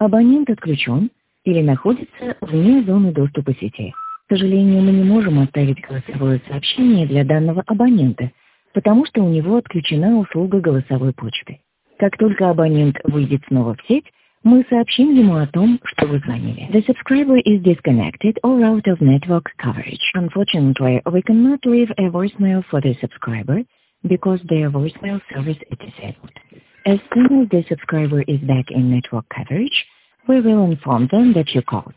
Абонент отключен или находится вне зоны доступа сети. К сожалению, мы не можем оставить голосовое сообщение для данного абонента, потому что у него отключена услуга голосовой почты. Как только абонент выйдет снова в сеть, мы сообщим ему о том, что вы звонили. The subscriber is disconnected or out of network coverage. Unfortunately, we cannot leave a voicemail for the subscriber because their voicemail service is disabled. As soon as the subscriber is back in network coverage, we will inform them that you called.